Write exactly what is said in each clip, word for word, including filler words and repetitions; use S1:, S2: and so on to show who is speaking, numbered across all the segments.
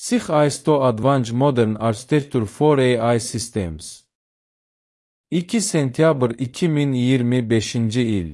S1: S I X I S T O Advanced Modern Architecture for A I Systems. iki sentyabr iki min iyirmi beşinci il.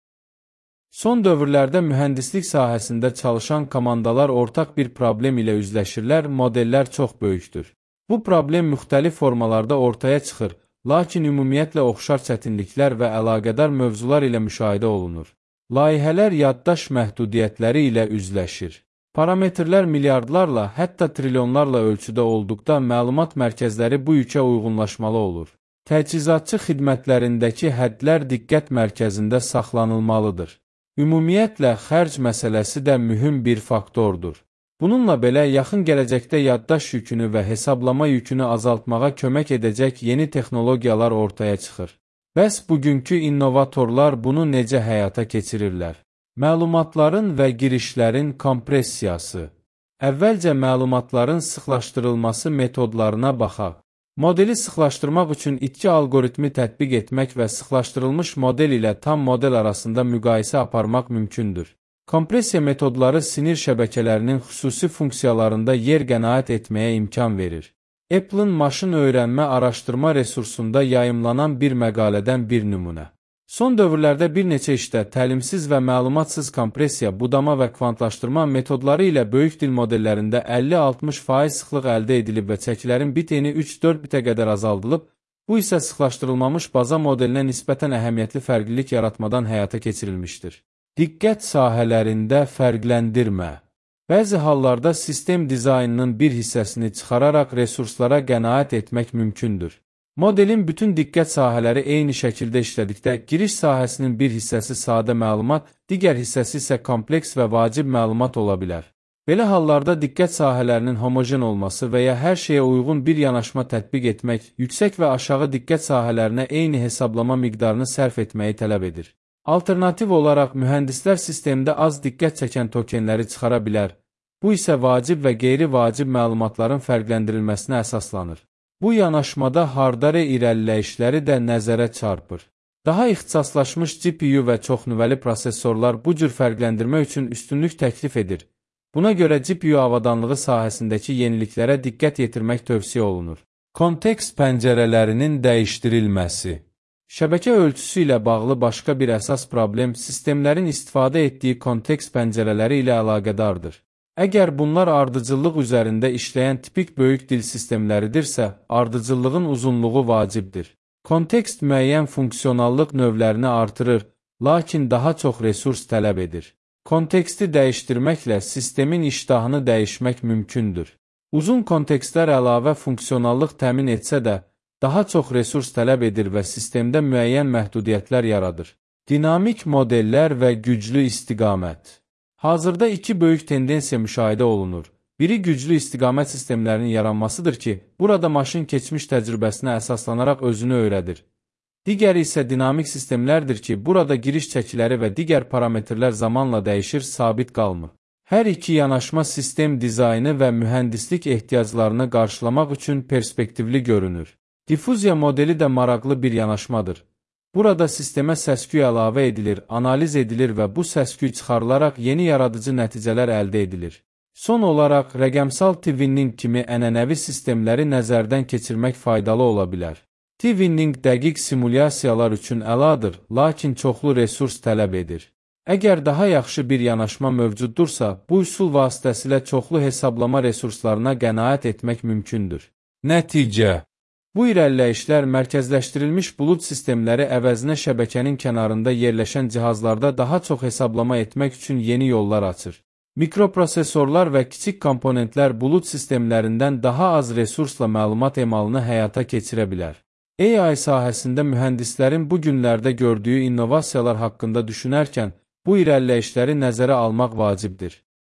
S1: Son dövrlərdə mühəndislik sahəsində çalışan komandalar ortaq bir problem ilə üzləşirlər, modellər çox böyükdür. Bu problem müxtəlif formalarda ortaya çıxır, lakin ümumiyyətlə oxşar çətinliklər və əlaqədar mövzular ilə müşahidə olunur. Layihələr yaddaş məhdudiyyətləri ilə üzləşir. Parametrlər milyardlarla, hətta trilyonlarla ölçüdə olduqda məlumat mərkəzləri bu yükə uyğunlaşmalı olur. Təchizatçı xidmətlərindəki hədlər diqqət mərkəzində saxlanılmalıdır. Ümumiyyətlə, xərc məsələsi də mühüm bir faktordur. Bununla belə, yaxın gələcəkdə yaddaş yükünü və hesablama yükünü azaltmağa kömək edəcək yeni texnologiyalar ortaya çıxır. Bəs bugünkü innovatorlar bunu necə həyata keçirirlər? Məlumatların və girişlərin kompressiyası. Əvvəlcə məlumatların sıxlaşdırılması metodlarına baxaq. Modeli sıxlaşdırmaq üçün itki algoritmi tətbiq etmək və sıxlaşdırılmış model ilə tam model arasında müqayisə aparmaq mümkündür. Kompressiya metodları sinir şəbəkələrinin xüsusi funksiyalarında yer qənaət etməyə imkan verir. Apple'ın maşın öyrənmə araşdırma resursunda yayımlanan bir məqalədən bir nümunə. Son dövrlərdə bir neçə işdə təlimsiz və məlumatsız kompressiya, budama və kvantlaşdırma metodları ilə böyük dil modellərində əlli altmış faiz sıxlıq əldə edilib və çəkilərin bit eni üç dörd bitə qədər azaldılıb, bu isə sıxlaşdırılmamış baza modelinə nisbətən əhəmiyyətli fərqlilik yaratmadan həyata keçirilmişdir. Diqqət sahələrində fərqləndirmə. Bəzi hallarda sistem dizaynının bir hissəsini çıxararaq resurslara qənaət etmək mümkündür. Modelin bütün diqqət sahələri eyni şəkildə işlədikdə, giriş sahəsinin bir hissəsi sadə məlumat, digər hissəsi isə kompleks və vacib məlumat ola bilər. Belə hallarda diqqət sahələrinin homojen olması və ya hər şeyə uyğun bir yanaşma tətbiq etmək, yüksək və aşağı diqqət sahələrinə eyni hesablama miqdarını sərf etməyi tələb edir. Alternativ olaraq, mühəndislər sistemdə az diqqət çəkən tokenləri çıxara bilər. Bu isə vacib və qeyri-vacib məlumatların fərqləndirilməsinə əsaslanır. Bu yanaşmada hardware irəliləyişləri də nəzərə çarpır. Daha ixtisaslaşmış G P U və çoxnüvəli prosesorlar bu cür fərqləndirmə üçün üstünlük təklif edir. Buna görə G P U avadanlığı sahəsindəki yeniliklərə diqqət yetirmək tövsiyə olunur. Kontekst pəncərələrinin dəyişdirilməsi. Şəbəkə ölçüsü ilə bağlı başqa bir əsas problem sistemlərin istifadə etdiyi kontekst pəncərələri ilə əlaqədardır. Əgər bunlar ardıcıllıq üzərində işləyən tipik böyük dil sistemləridirsə, ardıcıllığın uzunluğu vacibdir. Kontekst müəyyən funksionallıq növlərini artırır, lakin daha çox resurs tələb edir. Konteksti dəyişdirməklə sistemin iştahını dəyişmək mümkündür. Uzun kontekstlər əlavə funksionallıq təmin etsə də, daha çox resurs tələb edir və sistemdə müəyyən məhdudiyyətlər yaradır. Dinamik modellər və güclü istiqamət. Hazırda iki böyük tendensiya müşahidə olunur. Biri güclü istiqamət sistemlərinin yaranmasıdır ki, burada maşın keçmiş təcrübəsinə əsaslanaraq özünü öyrədir. Digəri isə dinamik sistemlərdir ki, burada giriş çəkiləri və digər parametrlər zamanla dəyişir, sabit qalmır. Hər iki yanaşma sistem dizaynı və mühəndislik ehtiyaclarını qarşılamaq üçün perspektivli görünür. Difuziya modeli də maraqlı bir yanaşmadır. Burada sistemə səsküy əlavə edilir, analiz edilir və bu səsküy çıxarılaraq yeni yaradıcı nəticələr əldə edilir. Son olaraq, rəqəmsal T-Winning kimi ənənəvi sistemləri nəzərdən keçirmək faydalı ola bilər. T-Winning dəqiq simulyasiyalar üçün əladır, lakin çoxlu resurs tələb edir. Əgər daha yaxşı bir yanaşma mövcuddursa, bu üsul vasitəsilə çoxlu hesablama resurslarına qənaət etmək mümkündür. Nəticə. Bu irəliləyişlər mərkəzləşdirilmiş bulud sistemləri əvəzinə şəbəkənin kənarında yerləşən cihazlarda daha çox hesablama etmək üçün yeni yollar açır. Mikroprosesorlar və kiçik komponentlər bulud sistemlərindən daha az resursla məlumat emalını həyata keçirə bilər. A I sahəsində mühəndislərin bu günlərdə gördüyü innovasiyalar haqqında düşünərkən, bu irəliləyişləri nəzərə almaq vacibdir.